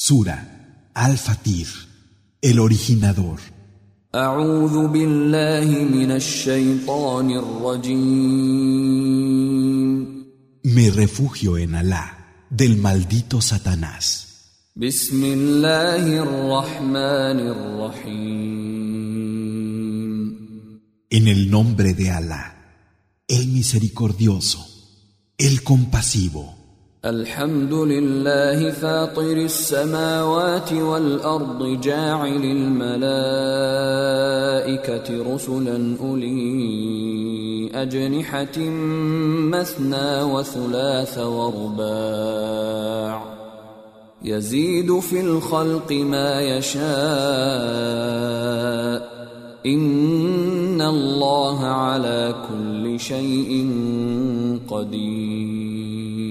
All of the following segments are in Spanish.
Sura Al-Fatir, el originador. أعوذ بالله من الشيطان الرجيم. Me refugio en Alá, del maldito Satanás. بسم الله الرحمن الرحيم. En el nombre de Alá, el misericordioso, el compasivo. الحمد لله فاطر السماوات والأرض جاعل الملائكة رسلا أولي أجنحة مثنى وثلاث ورباع يزيد في الخلق ما يشاء إن الله على كل شيء قدير.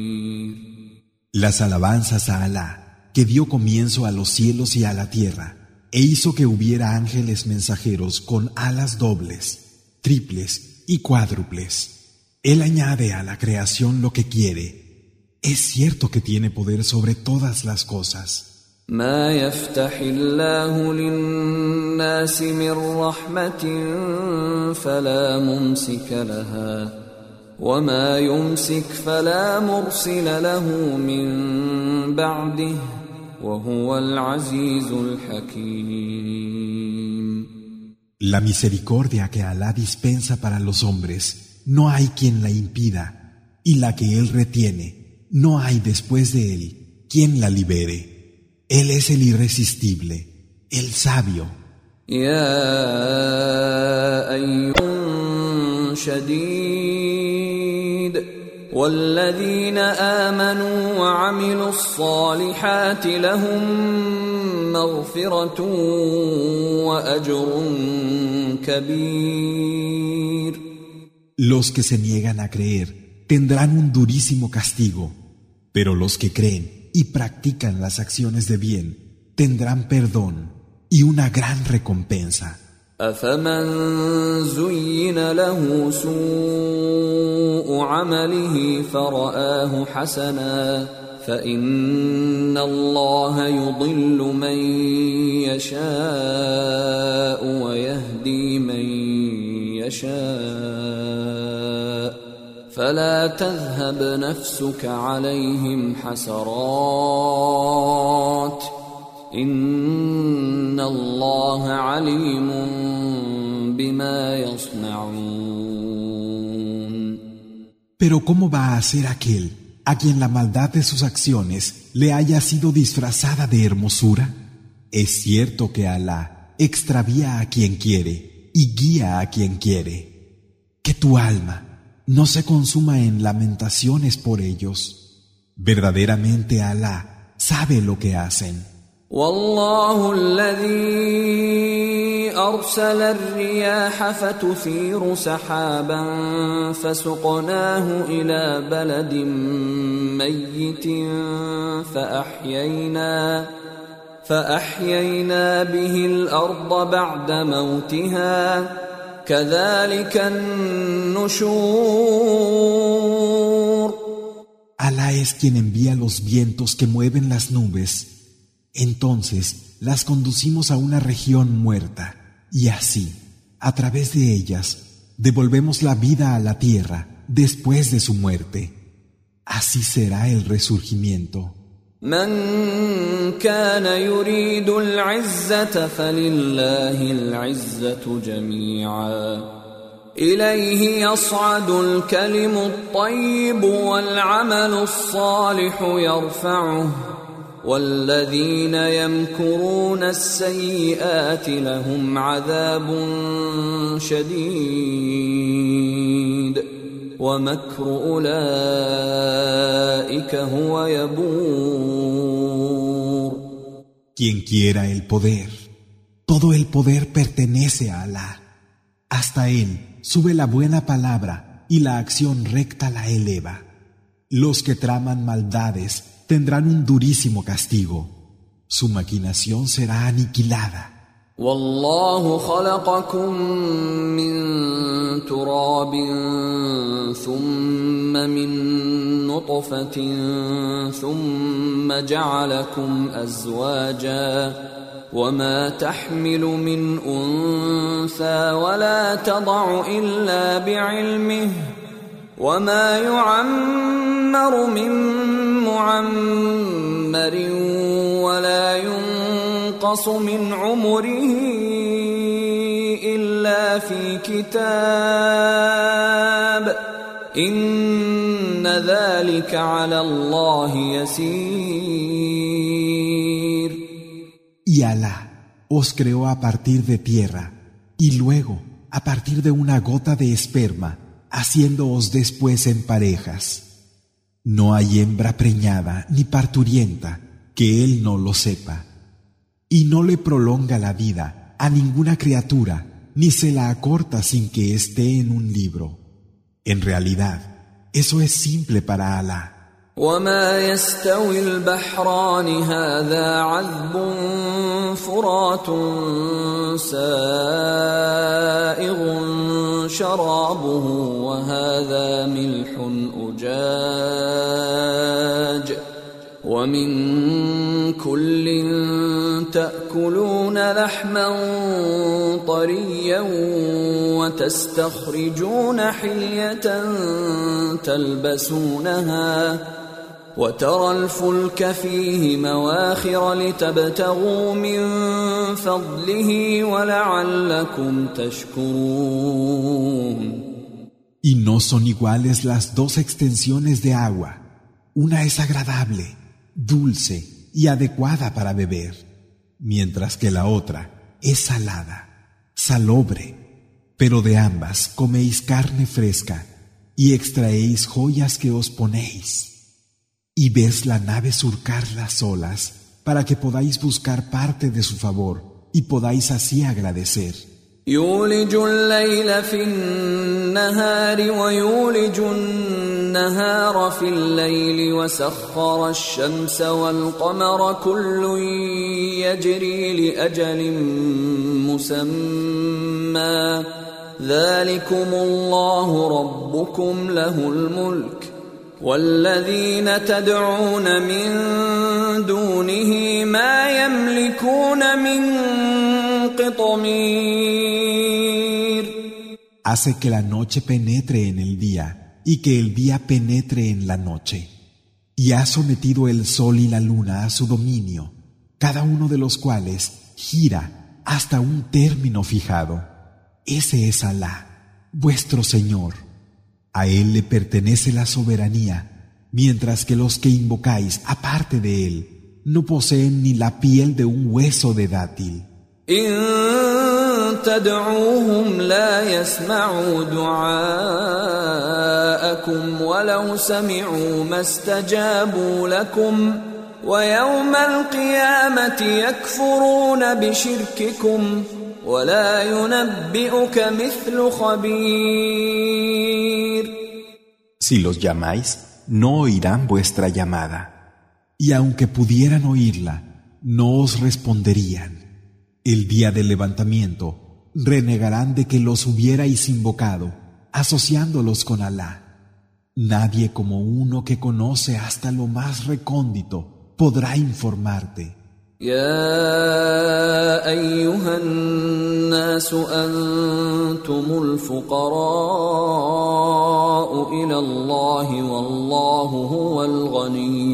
Las alabanzas a Alá, que dio comienzo a los cielos y a la tierra, e hizo que hubiera ángeles mensajeros con alas dobles, triples y cuádruples. Él añade a la creación lo que quiere. Es cierto que tiene poder sobre todas las cosas. ما يفتح الله للناس من رحمة فلا ممسك لها وما يمسك فلا مرسل له من بعده وهو العزيز الحكيم. La misericordia que Alá dispensa para los hombres, no hay quien la impida, y la que Él retiene, no hay después de Él quien la libere. Él es el irresistible, el sabio. يا أيها شديد والذين آمنوا وعملوا الصالحات لهم مغفرة وأجر كبير. Los que se niegan a creer tendrán un durísimo castigo, pero los que creen y practican las acciones de bien tendrán perdón y una gran recompensa. أفمن زين له سوء عمله فرآه حسنا فإن الله يضل من يشاء ويهدي من يشاء فلا تذهب نفسك عليهم حسرات إن الله عليم بما يصنعون. Pero ¿cómo va a ser aquel a quien la maldad de sus acciones le haya sido disfrazada de hermosura? Es cierto que Alá extravía a quien quiere y guía a quien quiere. Que tu alma no se consuma en lamentaciones por ellos. Verdaderamente Alá sabe lo que hacen. والله الذي أرسل الرياح فتثير سحابا فسقناه إلى بلد ميت فأحيينا به الأرض بعد موتها كذلك النشور. Alá es quien envía los vientos que mueven las nubes. Entonces las conducimos a una región muerta, y así, a través de ellas, devolvemos la vida a la tierra después de su muerte. Así será el resurgimiento. من كان يريد العزة فلله العزة جميعا إليه يصعد الكلم الطيب والعمل الصالح يرفعه والذين يمكرون السيئات لهم عذاب شديد ومكر أولئك هو يبور. Quien quiera el poder, todo el poder pertenece a Alá. Hasta Él sube la buena palabra y la acción recta la eleva. Los que traman maldades tendrán un durísimo castigo. Su maquinación será aniquilada. والله خلقكم من تراب ثم من نطفة ثم جعلكم أزواجا وما تحمل من أنثى ولا تضع إلا بعلمه وما يعمر من معمر ولا ينقص من عمره إلا في كتاب إن ذلك على الله يسير. Y Alá os creó a partir de tierra y luego a partir de una gota de esperma, haciéndoos después en parejas. No hay hembra preñada ni parturienta que él no lo sepa. Y no le prolonga la vida a ninguna criatura, ni se la acorta sin que esté en un libro. En realidad, eso es simple para Alá. وما يستوي البحران هذا عذب فرات سائغ شرابه وهذا ملح أجاج ومن كل تأكلون لحما طريا وتستخرجون حلية تلبسونها وترى الفلك فيه مواخر لتبتغوا من فضله ولعلكم تشكرون. Y no son iguales las dos extensiones de agua. Una es agradable, dulce y adecuada para beber, mientras que la otra es salada, salobre. Pero de ambas coméis carne fresca y extraéis joyas que os ponéis. Y ves la nave surcar las olas para que podáis buscar parte de su favor y podáis así agradecer. يولج الليل في النهار ويولج النهار في الليل وسخر الشمس والقمر كل يجري لأجل مسمى ذلكم الله ربكم له الملك والذين تدعون من دونه ما يملكون من قطمير. Hace que la noche penetre en el día y que el día penetre en la noche. Y ha sometido el sol y la luna a su dominio, cada uno de los cuales gira hasta un término fijado. Ese es Alá, vuestro Señor. A Él le pertenece la soberanía, mientras que los que invocáis aparte de Él no poseen ni la piel de un hueso de dátil. تدعوهم لا يسمعوا دعاءكم ولو سمعوا ما استجابوا لكم ويوم القيامة يكفرون بشرككم ولا ينبئك مثل خبير. Si los llamáis, no oirán vuestra llamada, y aunque pudieran oírla, no os responderían. El día del levantamiento renegarán de que los hubierais invocado, asociándolos con Alá. Nadie como uno que conoce hasta lo más recóndito podrá informarte. يا أيها الناس أنتم الفقراء إلى الله والله هو الغني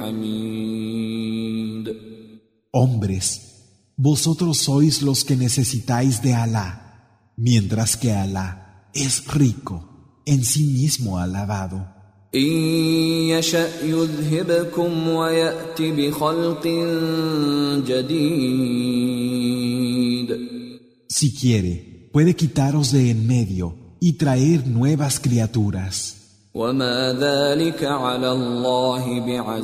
الحميد. Hombres, vosotros sois los que necesitáis de Alá, mientras que Alá es rico, en sí mismo alabado. إن يشأ يذهبكم ويأت بخلق جديد. Si quiere, puede quitaros de en medio y traer nuevas criaturas. وما ذلك على الله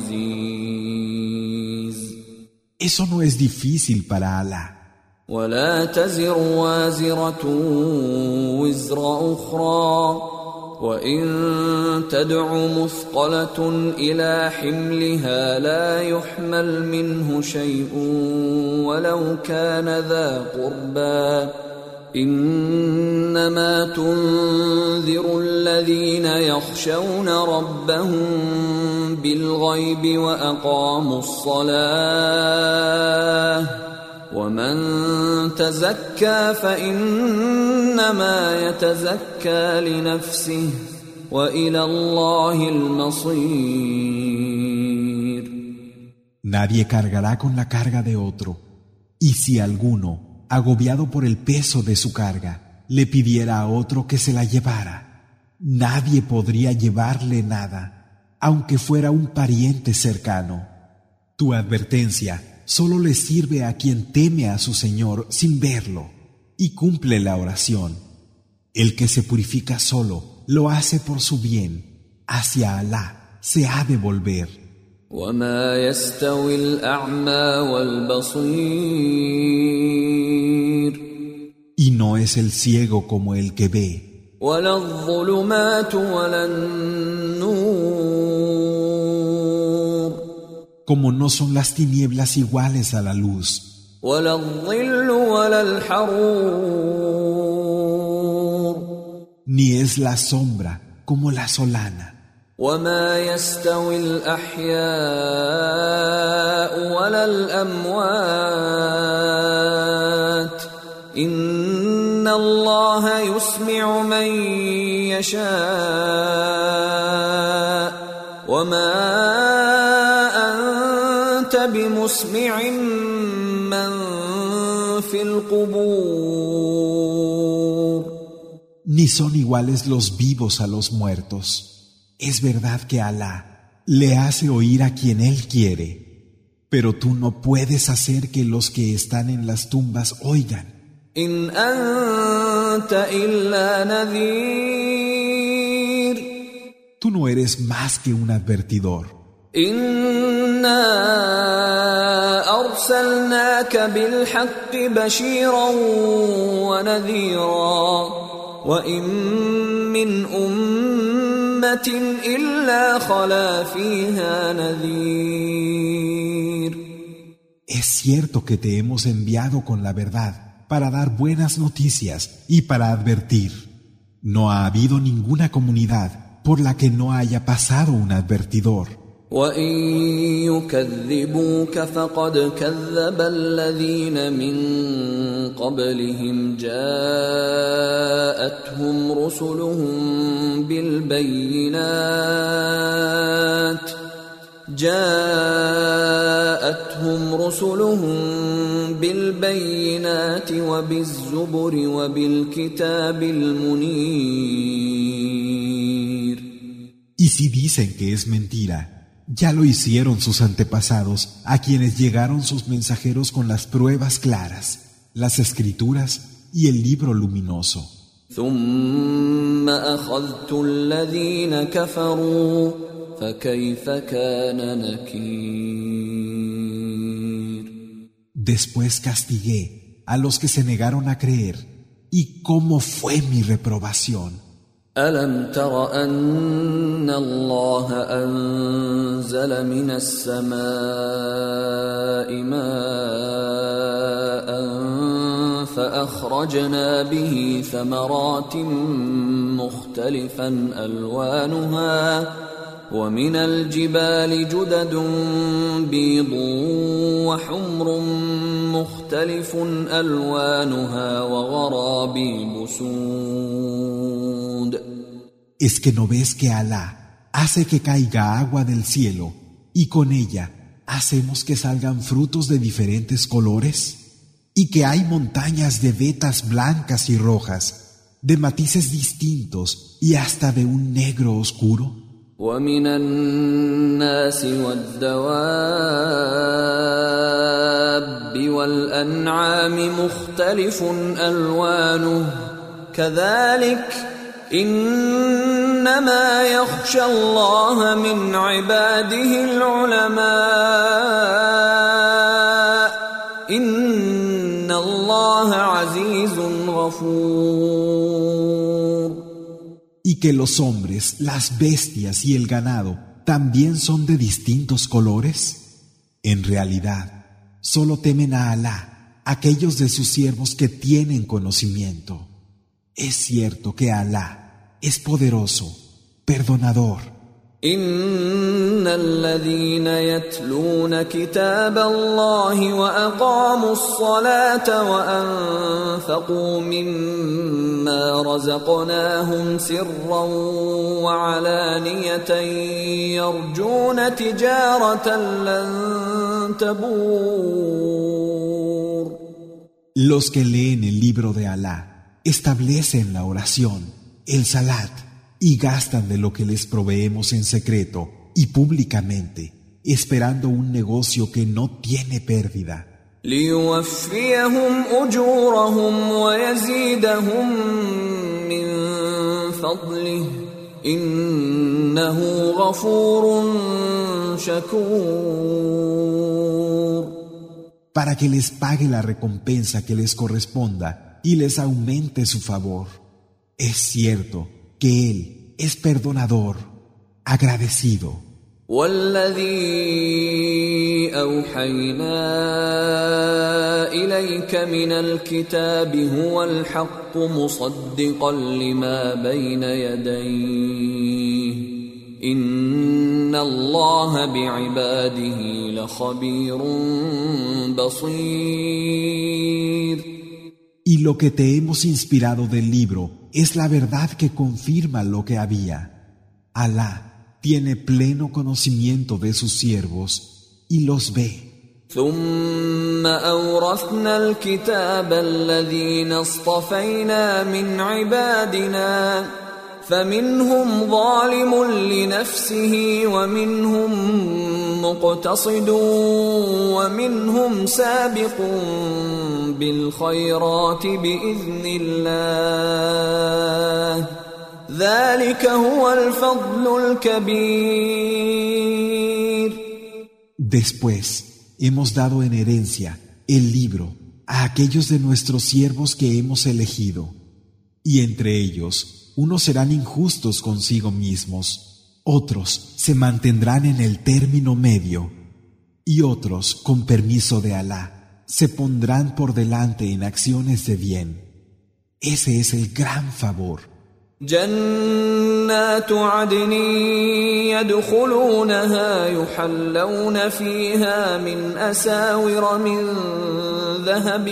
بعزيز. Eso no es difícil para Alá. ولا تزر وازرة وزر أخرى وإن تدع مثقلة إلى حملها لا يحمل منه شيء ولو كان ذا قربى إنما تنذر الذين يخشون ربهم بالغيب وأقاموا الصلاة ومن تزكى فإنما يتزكى لنفسه وإلى الله المصير. Nadie cargará con la carga de otro, y si alguno, agobiado por el peso de su carga, le pidiera a otro que se la llevara, nadie podría llevarle nada, aunque fuera un pariente cercano. Tu advertencia solo le sirve a quien teme a su Señor sin verlo y cumple la oración. El que se purifica solo lo hace por su bien, hacia Alá se ha de volver. وما يستوي الأعمى والبصير Y no es el ciego como el que ve, ولا الظلمات ولا النور como no son las tinieblas iguales a la luz, ولا الظل ولا الحرور ni es la sombra como la solana. وما يستوي الأحياء ولا الأموات إن الله يسمع من يشاء وما أنت بمسمع من في القبور. Ni son iguales los vivos a los muertos. Es verdad que Alá le hace oír a quien Él quiere, pero tú no puedes hacer que los que están en las tumbas oigan. إن أنت إلا نذير. Tú no eres más que un advertidor. إنا أرسلناك بالحق بشيرا ونذيرا وإن من أمة إلا خلا فيها نذير. Es cierto que te hemos enviado con la verdad para dar buenas noticias y para advertir. No ha habido ninguna comunidad por la que no haya pasado un advertidor. وَإِن يُكَذِّبُوكَ فَقَدْ كَذَّبَ الَّذِينَ مِن قَبْلِهِمْ جَاءَتْهُمْ رُسُلُهُم بِالْبَيِّنَاتِ وَبِالزُّبُرِ وَبِالْكِتَابِ الْمُنِيرِ. Y si dicen que es mentira, ya lo hicieron sus antepasados, a quienes llegaron sus mensajeros con las pruebas claras, las escrituras y el libro luminoso. ثُمَّ أَخَذْتُ الَّذِينَ كَفَرُوا فَكَيْفَ كَانَ نَكِيرِ. Después castigué a los que se negaron a creer, y cómo fue mi reprobación. أَلَمْ تَرَ أَنَّ اللَّهَ أَنزَلَ مِنَ السَّمَاءِ مَاءً فَأَخْرَجْنَا بِهِ ثَمَرَاتٍ مُخْتَلِفًا أَلْوَانُهَا وَمِنَ الْجِبَالِ جُدَدٌ بِيضٌ وَحُمْرٌ مُخْتَلِفٌ أَلْوانُهَا وَغَرَابِيبُ سُودٌ. ¿Es que no ves que Alá hace que caiga agua del cielo y con ella hacemos que salgan frutos de diferentes colores? Y que hay montañas de vetas blancas y rojas, de matices distintos y hasta de un negro oscuro. وَمِنَ النَّاسِ وَالدَّوَابِّ وَالْأَنْعَامِ مُخْتَلِفٌ أَلْوَانُهُ كَذَلِكَ إِنَّمَا يَخْشَى اللَّهَ مِنْ عِبَادِهِ الْعُلَمَاءُ إِنَّ اللَّهَ عَزِيزٌ غَفُورٌ. Y que los hombres, las bestias y el ganado también son de distintos colores. En realidad, solo temen a Alá, aquellos de sus siervos que tienen conocimiento. Es cierto que Alá es poderoso, perdonador. إن الذين يتلون كتاب الله وأقاموا الصلاة وأنفقوا مما رزقناهم سرا وعلانية يرجون تجارة لن تبور. Los que leen el libro de Alá establecen la oración, el salat, y gastan de lo que les proveemos en secreto y públicamente, esperando un negocio que no tiene pérdida. ليوفيهم أجورهم ويزيدهم من فضله إنه غفور شكور. Para que les pague la recompensa que les corresponda y les aumente su favor. Es cierto que Él es perdonador, agradecido. والذي أوحينا إليك من الكتاب هو الحق مصدقا لما بين يديه إن الله بعباده لخبير بصير. Y lo que te hemos inspirado del libro es la verdad que confirma lo que había. Alá tiene pleno conocimiento de sus siervos y los ve. ثم أورثنا الكتاب الذين اصطفينا من عبادنا فمنهم ظالم لنفسه ومنهم مقتصد ومنهم سابق بالخيرات بإذن الله ذلك هو الفضل الكبير. Después hemos dado en herencia el libro a aquellos de nuestros siervos que hemos elegido, y entre ellos unos serán injustos consigo mismos, otros se mantendrán en el término medio, y otros, con permiso de Alá, se pondrán por delante en acciones de bien. Ese es el gran favor. جنات عدن يدخلونها يحلون فيها من أساور من ذهب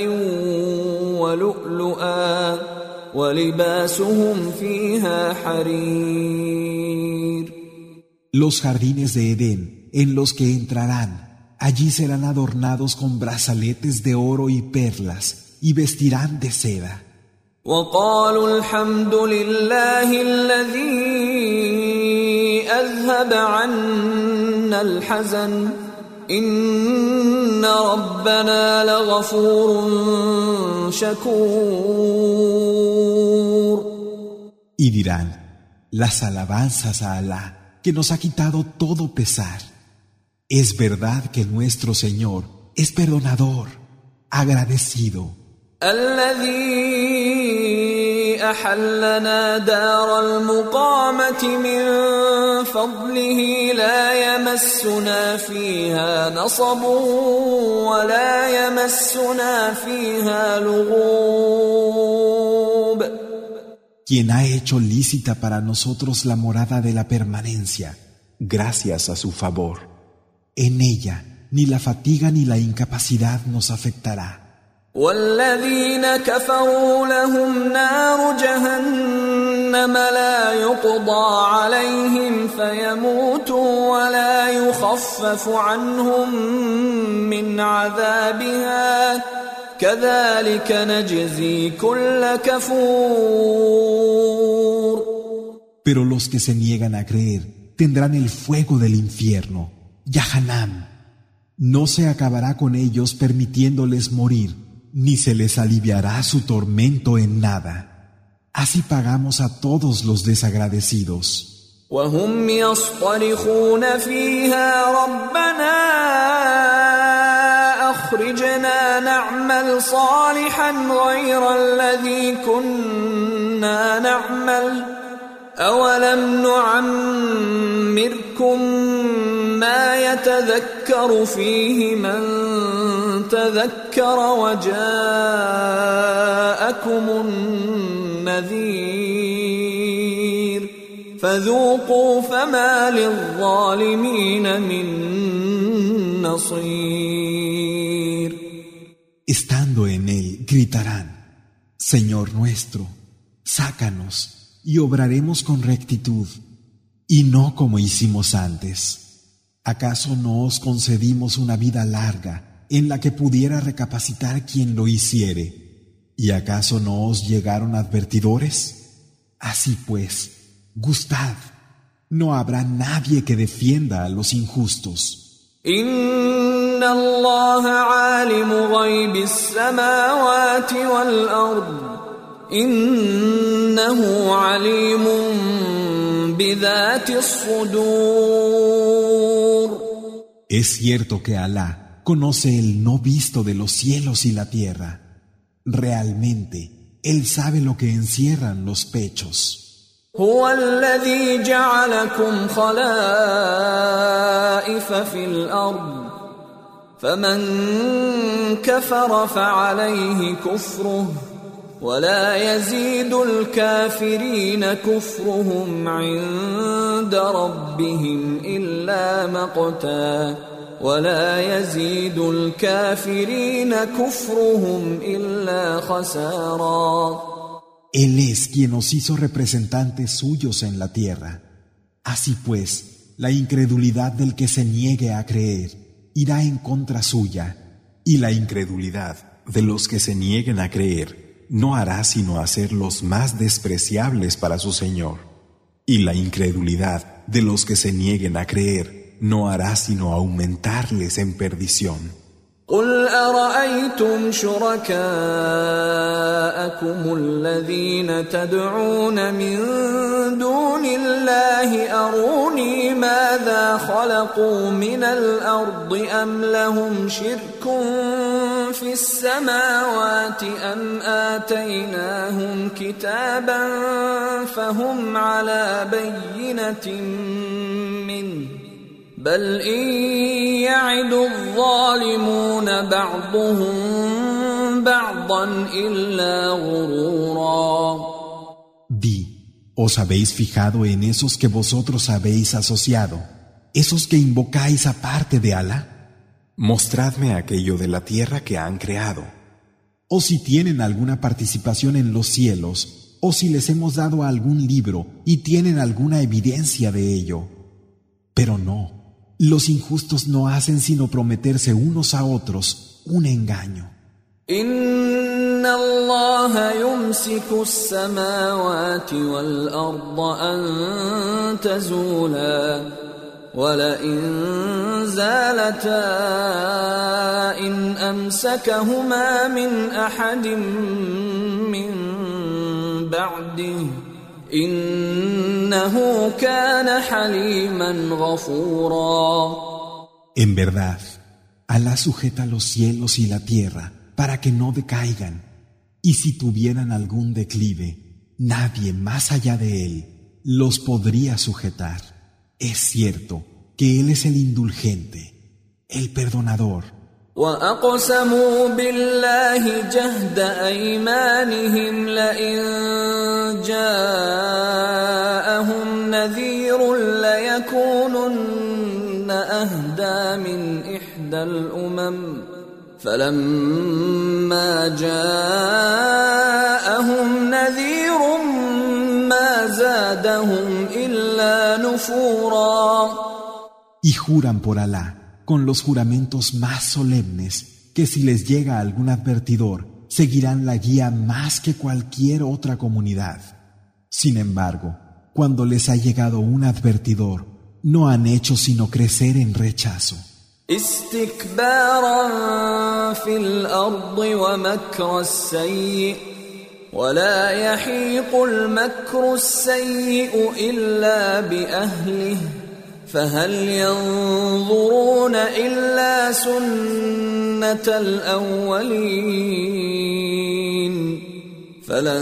ولؤلؤا ولباسهم فيها حرير. Los jardines de Edén en los que entrarán, allí serán adornados con brazaletes de oro y perlas y vestirán de seda. وقالوا الحمد لله الذي أذهب عنا الحزن إن ربنا لغفور شكور. Y dirán, las alabanzas a Alá, que nos ha quitado todo pesar. Es verdad que nuestro Señor es perdonador, agradecido. الذي أحلنا دار المقامة من فضله لا يمسنا فيها نصب ولا يمسنا فيها لغوب. Quien ha hecho lícita para nosotros la morada de la permanencia, gracias a su favor. En ella ni la fatiga ni la incapacidad nos afectará. والذين كفروا لهم نار جهنم لا يقضى عليهم فيموتوا ولا يخفف عنهم من عذابها كذلك نجزي كل كفور. Pero los que se niegan a creer tendrán el fuego del infierno, Yahanam. No se acabará con ellos permitiéndoles morir, ni se les aliviará su tormento en nada. Así pagamos a todos los desagradecidos. وهم يصطرخون فيها ربنا أخرجنا نعمل صالحا غير الذي كنا نعمل أولم نعمركم ما يتذكر فيه من تذكر وجاءكم النذير فذوقوا فما للظالمين من نصير. Estando en él, gritarán: Señor nuestro, sácanos y obraremos con rectitud, y no como hicimos antes. ¿Acaso no os concedimos una vida larga en la que pudiera recapacitar quien lo hiciere? ¿Y acaso no os llegaron advertidores? Así pues, gustad, no habrá nadie que defienda a los injustos. إن الله عالم غيب السماوات والأرض إنه عليم بذات الصدور. Es cierto que Alá conoce el no visto de los cielos y la tierra. Realmente, Él sabe lo que encierran los pechos. هو الذي جعلكم خلائف في الأرض فمن كفر فعليه كفره ولا يزيد الكافرين كفرهم عند ربهم إلا مقتا ولا يزيد الكافرين كفرهم إلا خسارا. Él es quien nos hizo representantes suyos en la tierra. Así pues, la incredulidad del que se niegue a creer irá en contra suya, y la incredulidad de los que se nieguen a creer no hará sino hacerlos más despreciables para su Señor. Y la incredulidad de los que se nieguen a creer no hará sino aumentarles en perdición. قل أرأيتم شركاءكم الذين تدعون من دون الله أروني ماذا خلقوا من الأرض أم لهم شرك في السماوات أم آتيناهم كتابا فهم على بينة منه بل إن يعد الظالمون بعضهم بعضا إلا غرورا. Di, ¿os habéis fijado en esos que vosotros habéis asociado, esos que invocáis aparte de Alá? Mostradme aquello de la tierra que han creado. O si tienen alguna participación en los cielos, o si les hemos dado algún libro y tienen alguna evidencia de ello. Pero no. Los injustos no hacen sino prometerse unos a otros un engaño. Inna Allah yumsiku as-samawati wal-arda an tazula wa la in zalata in amsakahuma min ahadin min ba'dihi innahu kana haliman ghafura. En verdad, Alá sujeta los cielos y la tierra para que no decaigan, y si tuvieran algún declive, nadie más allá de él los podría sujetar. Es cierto que Él es el indulgente, el perdonador. وَأَقْسَمُوا بِاللَّهِ جَهْدَ أَيْمَانِهِمْ لَئِن جَاءَهُمْ نَذِيرٌ لَيَكُونُنَّ أَهْدَى مِنْ إِحْدَى الْأُمَمِ فَلَمَّا جَاءَهُمْ نَذِيرٌ مَا زَادَهُمْ إِلَّا نُفُورًا. Y juran por Alá con los juramentos más solemnes, que si les llega algún advertidor, seguirán la guía más que cualquier otra comunidad. Sin embargo, cuando les ha llegado un advertidor, no han hecho sino crecer en rechazo. استكبارا في الأرض ومكر السيء ولا يحيق المكر السيء إلا بأهله فهل ينظرون إلا سنة الأولين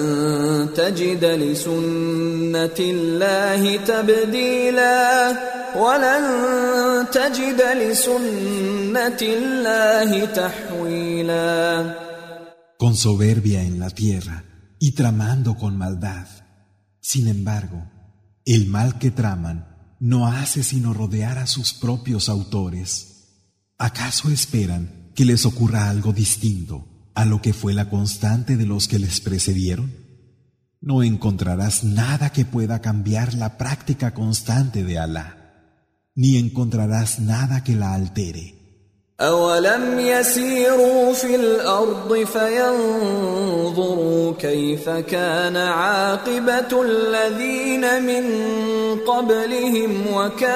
فلن تجد لسنة الله تبديلا ولن تجد لسنة الله تحويلا. Con soberbia en la tierra y tramando con maldad. Sin embargo, el mal que traman no hace sino rodear a sus propios autores. ¿Acaso esperan que les ocurra algo distinto a lo que fue la constante de los que les precedieron? No encontrarás nada que pueda cambiar la práctica constante de Alá, ni encontrarás nada que la altere. أولم يسيروا في الأرض فينظروا كيف كان عاقبة الذين من قبلهم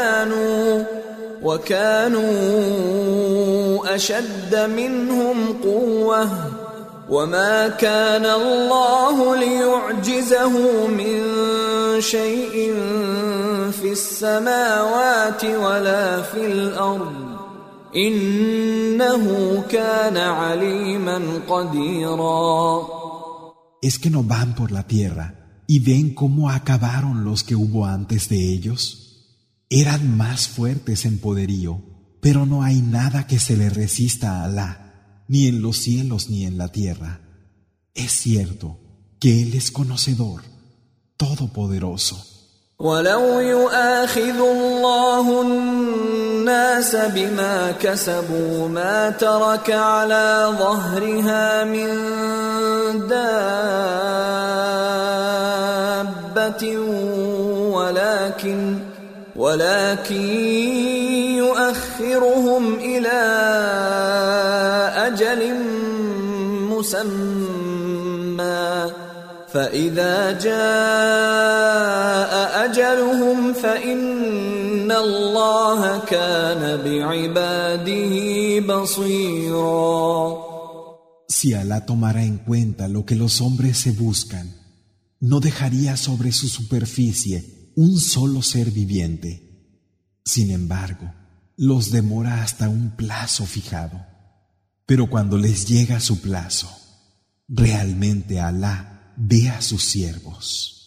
وكانوا أشد منهم قوة وما كان الله ليعجزه من شيء في السماوات ولا في الأرض إنه كان عليما قديرا. ¿Es que no van por la tierra y ven cómo acabaron los que hubo antes de ellos? Eran más fuertes en poderío, pero no hay nada que se le resista a Alá, ni en los cielos ni en la tierra. Es cierto que Él es conocedor, todopoderoso. ولو يؤاخذ الله الناس بما كسبوا ما ترك على ظهرها من دابة ولكن يؤخرهم إلى أجل مسمى فإذا جاء أجلهم فإن الله كان بعباده بصيرا. Si Alá tomara en cuenta lo que los hombres se buscan, no dejaría sobre su superficie un solo ser viviente. Sin embargo, los demora hasta un plazo fijado. Pero cuando les llega su plazo, realmente Alá ve a sus siervos.